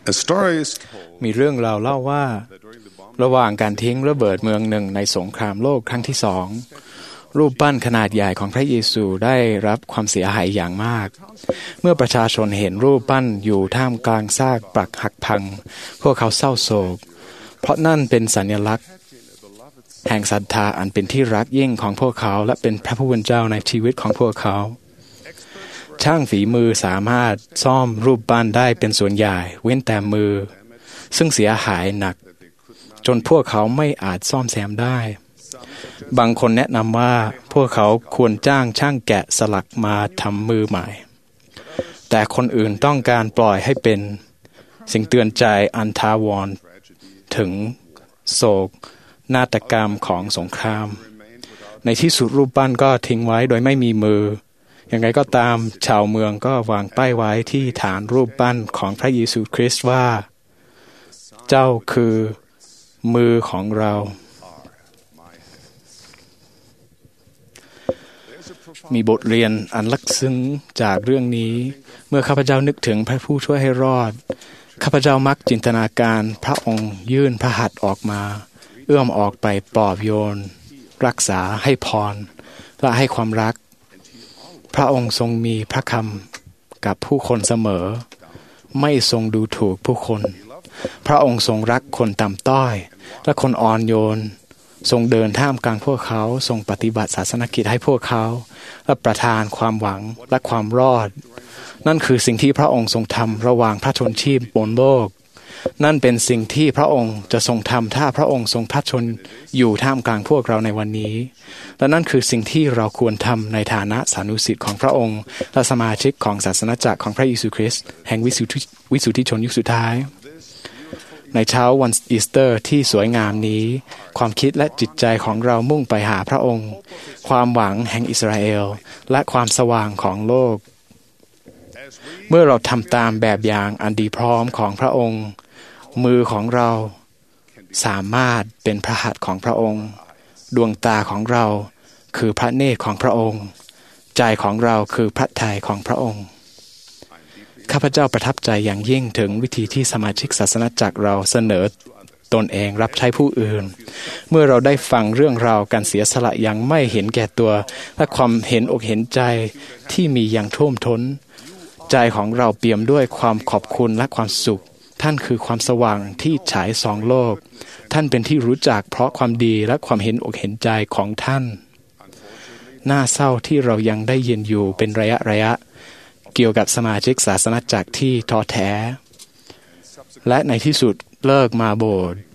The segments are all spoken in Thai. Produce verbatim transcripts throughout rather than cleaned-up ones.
มีเรื่องราวเล่าว่าระหว่างการทิ้งระเบิดเมืองหนึ่งในสงครามโลกครั้งที่สองรูปปั้นขนาดใหญ่ของพระเยซูได้รับความเสียหายอย่างมากเมื่อประชาชนเห็นรูปปั้นอยู่ท่ามกลางซากปรักหักพังพวกเขาเศร้าโศกเพราะนั่นเป็นสัญลักษณ์แห่งศรัทธาอันเป็นที่รักยิ่งของพวกเขาและเป็นพระผู้เป็นเจ้าในชีวิตของพวกเขาช่างฝีมือสามารถซ่อมรูปปั้นได้เป็นส่วนใหญ่เว้นแต่มือซึ่งเสียหายหนักจนพวกเขาไม่อาจซ่อมแซมได้บางคนแนะนำว่าพวกเขาควรจ้างช่างแกะสลักมาทำมือใหม่แต่คนอื่นต้องการปล่อยให้เป็นสิ่งเตือนใจอันถาวรถึงโศกนาฏกรรมของสงครามในที่สุดรูปปั้นก็ทิ้งไว้โดยไม่มีมืออย่างไรก็ตามชาวเมืองก็วางป้ายไว้ที่ฐานรูปปั้นของพระเยซูคริสต์ว่าเจ้าคือมือของเรามีบทเรียนอันลึกซึ้งจากเรื่องนี้เมื่อข้าพเจ้านึกถึงพระผู้ช่วยให้รอดข้าพเจ้ามักจินตนาการพระองค์ยื่นพระหัตถ์ออกมาเอื้อมออกไปปลอบโยนรักษาให้พรและให้ความรักพระองค์ทรงมีพระคำกับผู้คนเสมอไม่ทรงดูถูกผู้คนพระองค์ทรงรักคนต่ำต้อยและคนอ่อนโยนทรงเดินท่ามกลางพวกเขาทรงปฏิบัติศาสนกิจให้พวกเขาและประทานความหวังและความรอดนั่นคือสิ่งที่พระองค์ทรงทำระหว่างพระชนชีพบนโลกนั่นเป็นสิ่งที่พระองค์จะทรงทำถ้าพระองค์ทรงพระชนอยู่ท่ามกลางพวกเราในวันนี้และนั่นคือสิ่งที่เราควรทำในฐานะสานุสิทธิ์ของพระองค์และสมาชิกของศาสนาจักรของพระเยซูคริสต์แห่งวิสุทธิวิสุทธิชนยุคสุดท้ายในเช้าวันอีสเตอร์ที่สวยงามนี้ความคิดและจิตใจของเรามุ่งไปหาพระองค์ความหวังแห่งอิสราเอลและความสว่างของโลกเมื่อเราทำตามแบบอย่างอันดีพร้อมของพระองค์มือของเราสามารถเป็นพระหัตถ์ของพระองค์ดวงตาของเราคือพระเนตรของพระองค์ใจของเราคือพระทัยของพระองค์ข้าพเจ้าประทับใจอย่างยิ่งถึงวิธีที่สมาชิกศาสนาจักรเราเสนอตนเองรับใช้ผู้อื่นเมื่อเราได้ฟังเรื่องราวการเสียสละอย่างไม่เห็นแก่ตัวและความเห็นอกเห็นใจที่มีอย่างท่วมท้นใจของเราเปี่ยมด้วยความขอบคุณและความสุขท่านคือความสว่างที่ฉายส่องโลกท่านเป็นที่รู้จักเพราะความดีและความเห็นอกเห็นใจของท่านน่าเศร้าที่เรายังได้ยินอยู่เป็นระยะระยะเกี่ยวกับสมาชิกศาสนาจักรที่ท้อแท้และในที่สุดเลิกมาโบสถ์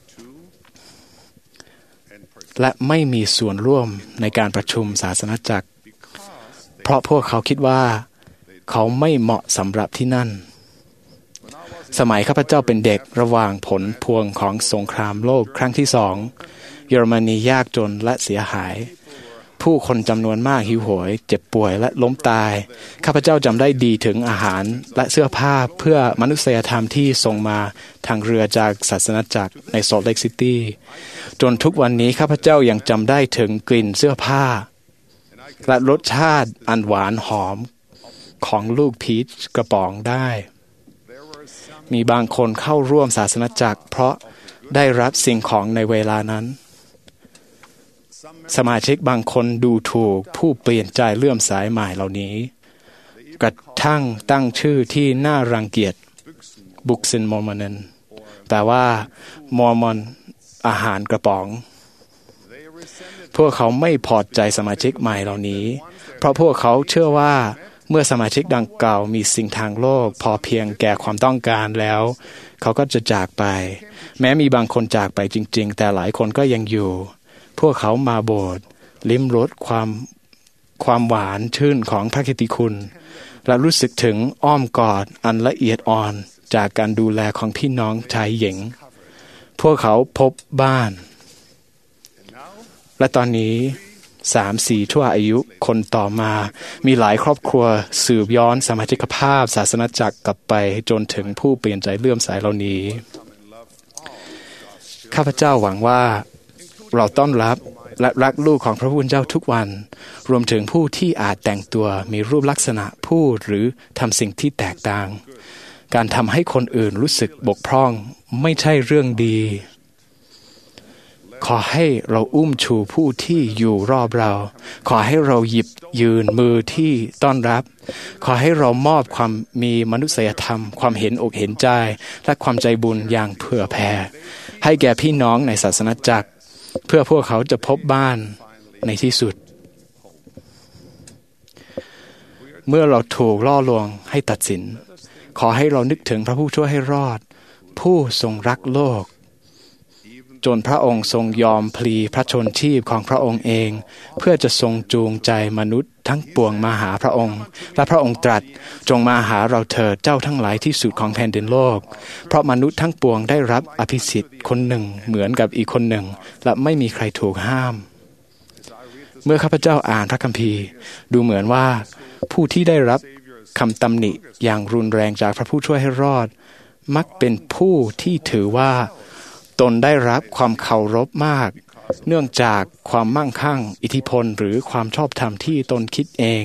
และไม่มีส่วนร่วมในการประชุมศาสนาจักรเพราะพวกเขาคิดว่าเขาไม่เหมาะสำหรับที่นั่นสมัยข้าพเจ้าเป็นเด็กระหว่างผลพวงของสงครามโลกครั้งที่สองเยอรมนียากจนและเสียหายผู้คนจำนวนมากหิวโหยเจ็บป่วยและล้มตายข้าพเจ้าจำได้ดีถึงอาหารและเสื้อผ้าเพื่อมนุษยธรรมที่ส่งมาทางเรือจากศาสนาจักรในโซลต์เลคซิตี้จนทุกวันนี้ข้าพเจ้ายังจำได้ถึงกลิ่นเสื้อผ้าและรสชาติอันหวานหอมของลูกพีชกระป๋องได้มีบางคนเข้าร่วมศาสนาจักรเพราะได้รับสิ่งของในเวลานั้นสมาชิกบางคนดูถูกผู้เปลี่ยนใจเลื่อมสายใหม่เหล่านี้กระทั่งตั้งชื่อที่น่ารังเกียจบุกซินมอร์มอนแปลว่ามอร์มอนอาหารกระป๋องพวกเขาไม่พอใจสมาชิกใหม่เหล่านี้เพราะพวกเขาเชื่อว่าเมื่อสมาชิกดังกล่าวมีสิ่งทางโลกพอเพียงแก่ความต้องการแล้วเขาก็จะจากไปแม้มีบางคนจากไปจริงๆแต่หลายคนก็ยังอยู่พวกเขามาโบสถ์ลิ้มรสความความหวานชื่นของพระกิตติคุณและรู้สึกถึงอ้อมกอดอันละเอียดอ่อนจากการดูแลของพี่น้องชายหญิงพวกเขาพบบ้านและตอนนี้สามสี่ชั่วอายุคนต่อมามีหลายครอบครัวสืบย้อนสมาชิกภาพศาสนาจักรกลับไปจนถึงผู้เปลี่ยนใจเลื่อมใสเหล่านี้ข้าพเจ้าหวังว่าเราต้อนรับและรักลูกของพระผู้เป็นเจ้าทุกวันรวมถึงผู้ที่อาจแต่งตัวมีรูปลักษณะพูดหรือทำสิ่งที่แตกต่างการทำให้คนอื่นรู้สึกบกพร่องไม่ใช่เรื่องดีขอให้เราอุ้มชูผู้ที่อยู่รอบเราขอให้เราหยิบยืนมือที่ต้อนรับขอให้เรามอบความมีมนุษยธรรมความเห็นอกเห็นใจและความใจบุญอย่างเผื่อแผ่ให้แก่พี่น้องในศาสนจักรเพื่อพวกเขาจะพบบ้านในที่สุดเมื่อเราถูกล่อลวงให้ตัดสินขอให้เรานึกถึงพระผู้ช่วยให้รอดผู้ทรงรักโลกจนพระองค์ทรงยอมพลีพระชนชีพของพระองค์เองเพื่อจะทรงจูงใจมนุษย์ทั้งปวงมาหาพระองค์และพระองค์ตรัสจงมาหาเราเถิดเจ้าทั้งหลายที่สุดของแผ่นดินโลกเพราะมนุษย์ทั้งปวงได้รับอภิสิทธิ์คนหนึ่งเหมือนกับอีกคนหนึ่งและไม่มีใครถูกห้ามเมื่อข้าพเจ้าอ่านพระคัมภีร์ดูเหมือนว่าผู้ที่ได้รับคำตำหนิอย่างรุนแรงจากพระผู้ช่วยให้รอดมักเป็นผู้ที่ถือว่าตนได้รับความเคารพมากเนื่องจากความมั่งคั่งอิทธิพลหรือความชอบธรรมที่ตนคิดเอง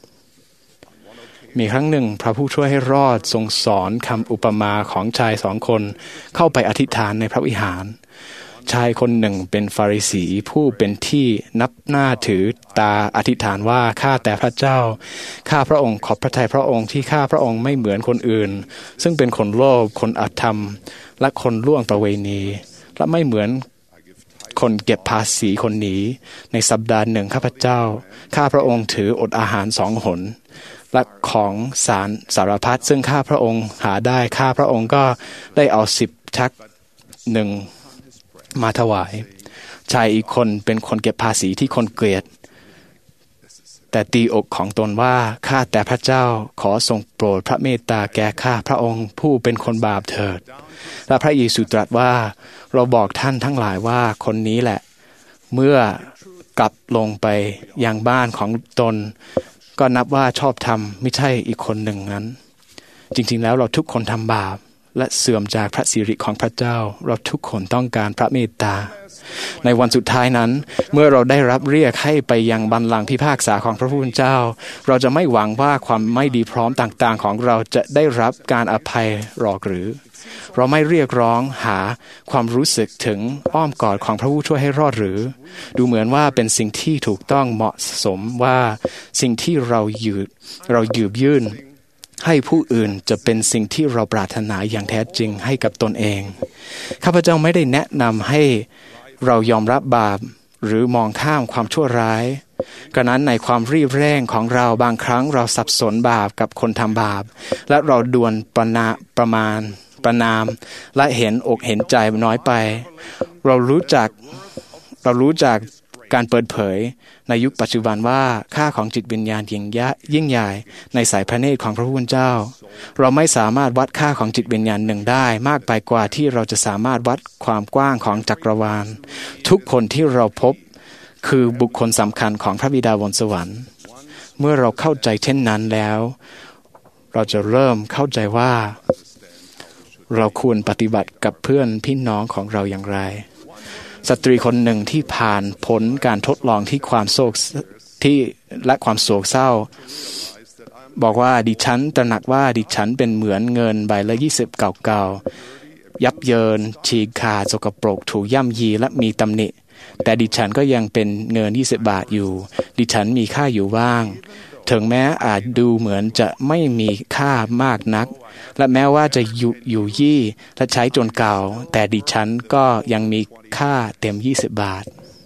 มีครั้งหนึ่งพระผู้ช่วยให้รอดทรงสอนคำอุปมาของชายสองคนเข้าไปอธิษฐานในพระวิหารชายคนหนึ่งเป็นฟาริสีผู้เป็นที่นับหน้าถือตาอธิษฐานว่าข้าแต่พระเจ้าข้าพระองค์ขอบพระทัยพระองค์ที่ข้าพระองค์ไม่เหมือนคนอื่นซึ่งเป็นคนโลภคนอธรรมและคนล่วงประเวณีและไม่เหมือนคนเก็บภาษีคนนี้ในสัปดาห์หนึ่งข้าพเจ้าข้าพระองค์ถืออดอาหารสองหนและของสารสารพัดซึ่งข้าพระองค์หาได้ข้าพระองค์ก็ได้เอาสิบชักหนึ่งมาถวายชายอีกคนเป็นคนเก็บภาษีที่คนเกลียดแต่ตีอกของตนว่าข้าแต่พระเจ้าขอทรงโปรดพระเมตตาแก่ข้าพระองค์ผู้เป็นคนบาปเถิดและพระเยซูตรัสว่าเราบอกท่านทั้งหลายว่าคนนี้แหละเมื่อกลับลงไปยังบ้านของตนก็นับว่าชอบธรรมไม่ใช่อีกคนหนึ่งนั้นจริงๆแล้วเราทุกคนทำบาปและเสื่อมจากพระสิริของพระเจ้าเราทุกคนต้องการพระเมตตาในวันสุดท้ายนั้นเมื่อเราได้รับเรียกให้ไปยังบัลลังก์พิพากษาของพระผู้เป็นเจ้าเราจะไม่หวังว่าความไม่ดีพร้อมต่างๆของเราจะได้รับการอภัยหรอกหรือเราไม่เรียกร้องหาความรู้สึกถึงอ้อมกอดของพระผู้ช่วยให้รอดหรือดูเหมือนว่าเป็นสิ่งที่ถูกต้องเหมาะสมว่าสิ่งที่เรายืดเรายืบยื่นให้ผู้อื่นจะเป็นสิ่งที่เราปรารถนาอย่างแท้จริงให้กับตนเองข้าพเจ้าไม่ได้แนะนำให้เรายอมรับบาปหรือมองข้ามความชั่วร้ายกระนั้นในความรีบเร่งของเราบางครั้งเราสับสนบาปกับคนทำบาปและเราด่วนประนาประมาณประนามและเห็นอกเห็นใจน้อยไปเรารู้จักเรารู้จักการเปิดเผยในยุคปัจจุบันว่าค่าของจิตวิญญาณยิ่งยิ่งใหญ่ในสายพระเนตรของพระผู้เป็นเจ้าเราไม่สามารถวัดค่าของจิตวิญญาณหนึ่งได้มากไปกว่าที่เราจะสามารถวัดความกว้างของจักรวาลทุกคนที่เราพบคือบุคคลสำคัญของพระบิดาบนสวรรค์เมื่อเราเข้าใจเช่นนั้นแล้วเราจะเริ่มเข้าใจว่าเราควรปฏิบัติกับเพื่อนพี่น้องของเราอย่างไรสตรีคนหนึ่งที่ผ่านพ้นการทดลองที่ความโศกที่และความโศกเศร้าบอกว่าดิฉันตระหนักว่าดิฉันเป็นเหมือนเงินใบละยี่สิบเก่าๆยับเยินฉีกขาดสกปรกถูกย่ำยีและมีตำหนิแต่ดิฉันก็ยังเป็นเงินยี่สิบบาทอยู่ดิฉันมีค่าอยู่บ้างถึงแม้อาจดูเหมือนจะไม่มีค่ามากนักและแม้ว่าจะอยู่อยู่ยี่และใช้จนเก่าแต่ดิฉันก็ยังมีค่าเต็มยี่สิบบาท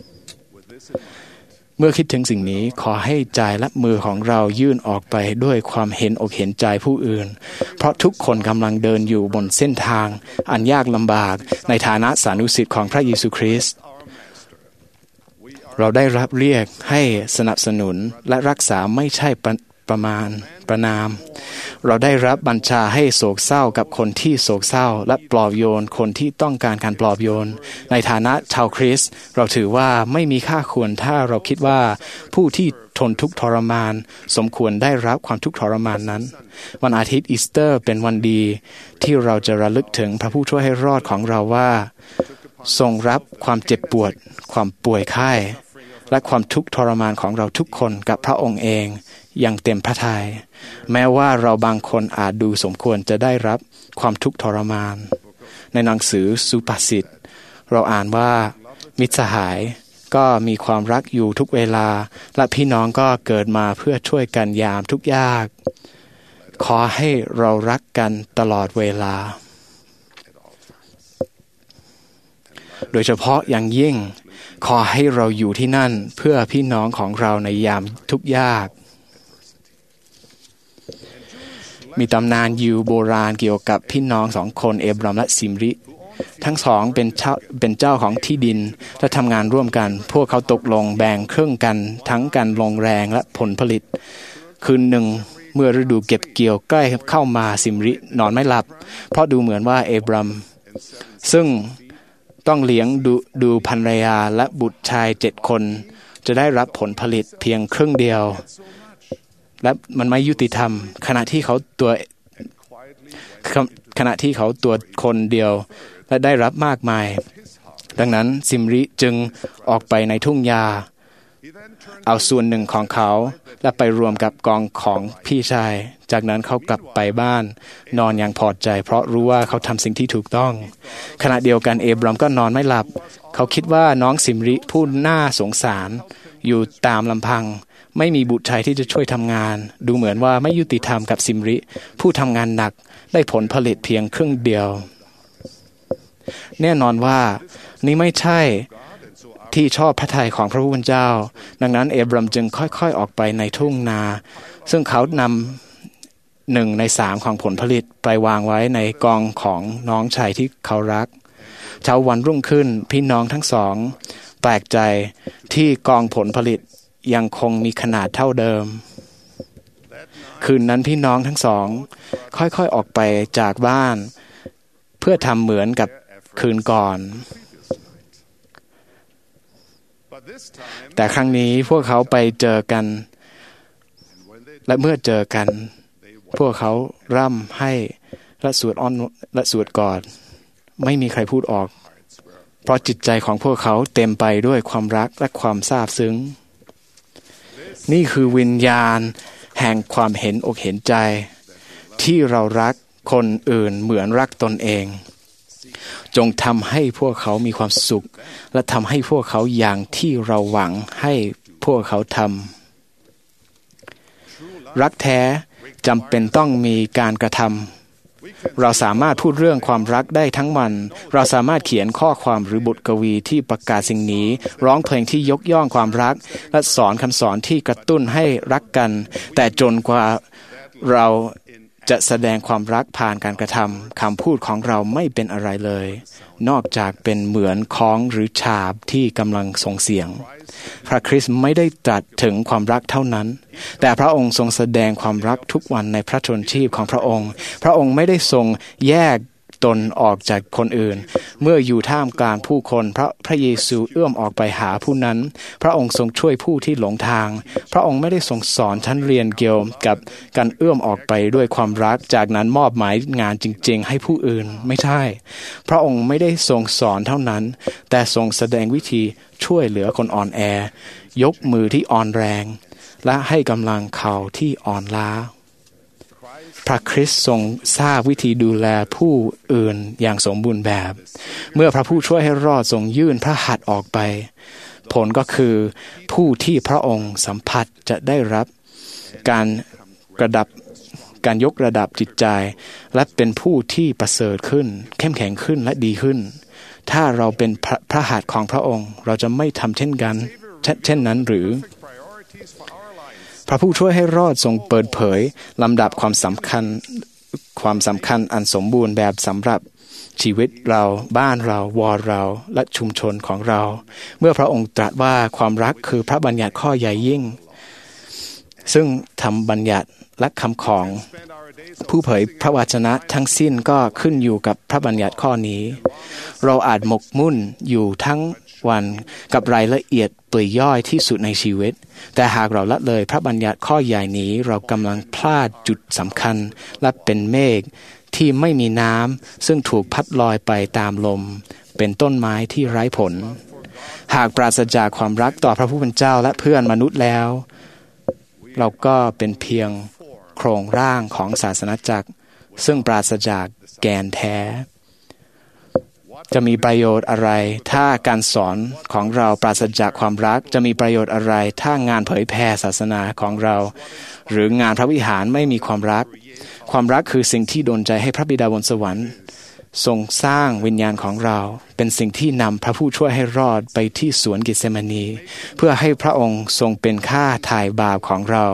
เมื่อคิดถึงสิ่งนี้ขอให้ใจและมือของเรายื่นออกไปด้วยความเห็นอกเห็นใจผู้อื่นเพราะทุกคนกำลังเดินอยู่บนเส้นทางอันยากลำบากในฐานะสานุสิทธิ์ของพระเยซูคริสต์เราได้รับเรียกให้สนับสนุนและรักษาไม่ใช่ประประมาณประนามเราได้รับบัญชาให้โศกเศร้ากับคนที่โศกเศร้าและปลอบโยนคนที่ต้องการการปลอบโยนในฐานะชาวคริสต์เราถือว่าไม่มีค่าควรถ้าเราคิดว่าผู้ที่ทนทุกข์ทรมานสมควรได้รับความทุกข์ทรมานนั้นวันอาทิตย์อีสเตอร์เป็นวันดีที่เราจะระลึกถึงพระผู้ช่วยให้รอดของเราว่าทรงรับความเจ็บปวดความป่วยไข้และความทุกข์ทรมานของเราทุกคนกับพระองค์เองอย่างเต็มพระทัยแม้ว่าเราบางคนอาจดูสมควรจะได้รับความทุกข์ทรมานในหนังสือสุภาษิตเราอ่านว่ามิตรสหายก็มีความรักอยู่ทุกเวลาและพี่น้องก็เกิดมาเพื่อช่วยกันยามทุกยากขอให้เรารักกันตลอดเวลาโดยเฉพาะอย่างยิ่งขอให้เราอยู่ที่นั่นเพื่อพี่น้องของเราในยามทุกยากมีตำนานยิวโบราณเกี่ยวกับพี่น้องสองคนเอบรามและซิมริทั้งสองเป็นเจ้าเป็นเจ้าของที่ดินและทำงานร่วมกันพวกเขาตกลงแบ่งครึ่งกันทั้งการลงแรงและผลผลิตคืนหนึ่งเมื่อฤดูเก็บเกี่ยวใกล้เข้ามาซิมรินอนไม่หลับเพราะดูเหมือนว่าเอบรามซึ่งต้องเลี้ยงดูดูภรรยาและบุตรชายเจ็ดคนจะได้รับผลผลิตเพียงครึ่งเดียวและมันไม่ยุติธรรมขณะที่เขาตัวขณะที่เขาตัวคนเดียวและได้รับมากมายดังนั้นซิมริจึงออกไปในทุ่งหญ้าเอาส่วนหนึ่งของเขาและไปรวมกับกองของพี่ชายจากนั้นเขากลับไปบ้านนอนอย่างพอใจเพราะรู้ว่าเขาทำสิ่งที่ถูกต้องขณะเดียวกันเอบรามก็นอนไม่หลับเขาคิดว่าน้องซิมริผู้น่าสงสารอยู่ตามลำพังไม่มีบุตรชายที่จะช่วยทำงานดูเหมือนว่าไม่ยุติธรรมกับซิมริผู้ทำงานหนักได้ผลผลิตเพียงครึ่งเดียวแน่นอนว่านี่ไม่ใช่ที่ชอบพระทัยของพระผู้เป็นเจ้าดังนั้นเอบรามจึงค่อยๆออกไปในทุ่งนาซึ่งเขานำหนึ่งในสามของผลผลิตไปวางไว้ในกองของน้องชายที่เขารักเช้าวันรุ่งขึ้นพี่น้องทั้งสองแปลกใจที่กองผลผลิตยังคงมีขนาดเท่าเดิมคืนนั้นพี่น้องทั้งสองค่อยๆออกไปจากบ้านเพื่อทำเหมือนกับคืนก่อนแต่ครั้งนี้พวกเขาไปเจอกันและเมื่อเจอกันพวกเขาร่ำให้และสวดอ้อนและสวดกอดไม่มีใครพูดออกเพราะจิตใจของพวกเขาเต็มไปด้วยความรักและความซาบซึ้งนี่คือวิญญาณแห่งความเห็นอกเห็นใจที่เรารักคนอื่นเหมือนรักตนเองจงทำให้พวกเขามีความสุขและทำให้พวกเขาอย่างที่เราหวังให้พวกเขาทำรักแท้จำเป็นต้องมีการกระทำเราสามารถพูดเรื่องความรักได้ทั้งวันเราสามารถเขียนข้อความหรือบทกวีที่ประกาศสิ่งนี้ร้องเพลงที่ยกย่องความรักและสอนคำสอนที่กระตุ้นให้รักกันแต่จนกว่าเราจะแสดงความรักผ่านการกระทำคำพูดของเราไม่เป็นอะไรเลยนอกจากเป็นเหมือนค้องหรือฉาบที่กำลังส่งเสียงพระคริสต์ไม่ได้ตรัสถึงความรักเท่านั้นแต่พระองค์ทรงแสดงความรักทุกวันในพระชนชีพของพระองค์พระองค์ไม่ได้ทรงแยกตนออกจากคนอื่นเมื่ออยู่ท่ามกลางผู้คนพระพระเยซูเอื้อมออกไปหาผู้นั้นพระองค์ทรงช่วยผู้ที่หลงทางพระองค์ไม่ได้ทรงสอนชั้นเรียนเกี่ยวกับการเอื้อมออกไปด้วยความรักจากนั้นมอบหมายงานจริงๆให้ผู้อื่นไม่ใช่พระองค์ไม่ได้ทรงสอนเท่านั้นแต่ทรงแสดงวิธีช่วยเหลือคนอ่อนแอยกมือที่อ่อนแรงและให้กำลังเขาที่อ่อนล้าพระคริสต์ทรงทราบวิธีดูแลผู้อื่นอย่างสมบูรณ์แบบเมื่อพระผู้ช่วยให้รอดทรงยื่นพระหัตถ์ออกไปผลก็คือผู้ที่พระองค์สัมผัสจะได้รับการระดับการยกระดับจิตใจและเป็นผู้ที่ประเสริฐขึ้นเข้มแข็งขึ้นและดีขึ้นถ้าเราเป็นพระ, พระหัตถ์ของพระองค์เราจะไม่ทำเช่นกันเช่นนั้นหรือพระผู้ช่วยให้รอดทรงเปิดเผยลำดับความสำคัญความสำคัญอันสมบูรณ์แบบสำหรับชีวิตเราบ้านเราวอเราและชุมชนของเราเมื่อพระองค์ตรัสว่าความรักคือพระบัญญัติข้อใหญ่ยิ่งซึ่งทำบัญญัติและคำของผู้เผยพระวจนะทั้งสิ้นก็ขึ้นอยู่กับพระบัญญัติข้อนี้เราอาจหมกมุ่นอยู่ทั้งวันกับรายละเอียดปลีกย่อยที่สุดในชีวิตแต่หากเราละเลยพระบัญญัติข้อใหญ่นี้เรากำลังพลาดจุดสำคัญและเป็นเมฆที่ไม่มีน้ำซึ่งถูกพัดลอยไปตามลมเป็นต้นไม้ที่ไร้ผลหากปราศจากความรักต่อพระผู้เป็นเจ้าและเพื่อนมนุษย์แล้วเราก็เป็นเพียงโครงร่างของศาสนาจักรซึ่งปราศจากแกนแท้จะมีประโยชน์อะไรถ้าการสอนของเราปราศจากความรักจะมีประโยชน์อะไรถ้างานเผยแผ่ศาสนาของเราหรืองานพระวิหารไม่มีความรักความรักคือสิ่งที่ดลใจให้พระบิดาบนสวรรค์ทรงสร้างวิญญาณของเราเป็นสิ่งที่นำพระผู้ช่วยให้รอดไปที่สวนกิเซมานีเพื่อให้พระองค์ทรงเป็นค่าไถ่บาปของเรา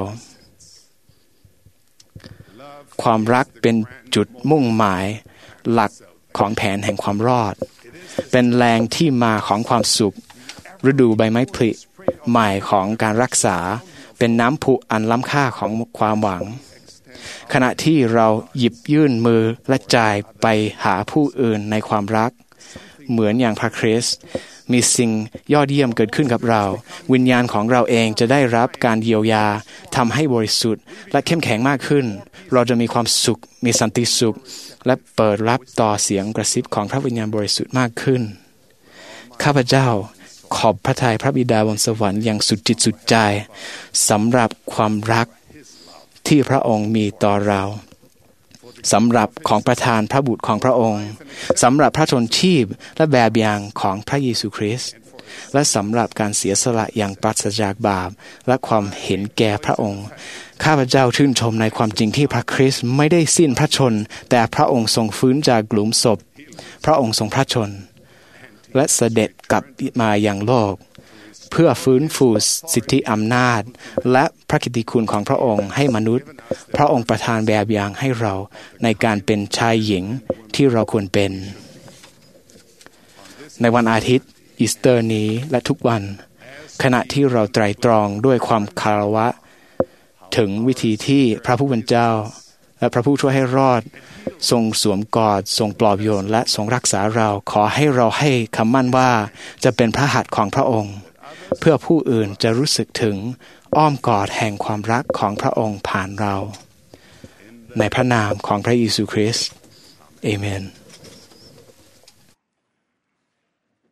ความรักเป็นจุดมุ่งหมายหลักของแผนแห่งความรอดเป็นแรงที่มาของความสุขฤดูใบไม้ผลิใหม่ของการรักษาเป็นน้ำพุอันล้ำค่าของความหวังขณะที่เราหยิบยื่นมือและจ่ายไปหาผู้อื่นในความรักเหมือนอย่างพระคริสต์มีสิ่งยอดเยี่ยมเกิดขึ้นกับเราวิญญาณของเราเองจะได้รับการเยียวยาทำให้บริสุทธิ์และเข้มแข็งมากขึ้นเราจะมีความสุขมีสันติสุขและเปิดรับต่อเสียงกระซิบของพระวิญญาณบริสุทธิ์มากขึ้นข้าพเจ้าขอบพระทัยพระบิดาบนสวรรค์อย่างสุดจิตสุดใจสำหรับความรักที่พระองค์มีต่อเราสำหรับของประทานพระบุตรของพระองค์สำหรับพระชนชีพและแบบอย่างของพระเยซูคริสต์และสำหรับการเสียสละอย่างปราศจากบาปและความเห็นแก่พระองค์ข้าพเจ้าชื่นชมในความจริงที่พระคริสต์ไม่ได้สิ้นพระชนแต่พระองค์ทรงฟื้นจากหลุมศพพระองค์ทรงพระชนและเสด็จกลับมายังโลกเพื่อฟื้นฟูสิทธิอำนาจและพระกิตติคุณของพระองค์ให้มนุษย์พระองค์ประทานแบบอย่างให้เราในการเป็นชายหญิงที่เราควรเป็นในวันอาทิตย์อีสเตอร์นี้และทุกวันขณะที่เราไตร่ตรองด้วยความคารวะถึงวิธีที่พระผู้เป็นเจ้าและพระผู้ช่วยให้รอดทรงสวมกอดทรงปลอบโยนและทรงรักษาเราขอให้เราให้คำมั่นว่าจะเป็นพระหัตถ์ของพระองค์เพื่อผู้อื่นจะรู้สึกถึงอ้อมกอดแห่งความรักของพระองค์ผ่านเราในพระนามของพระเยซูคริสต์เอเมน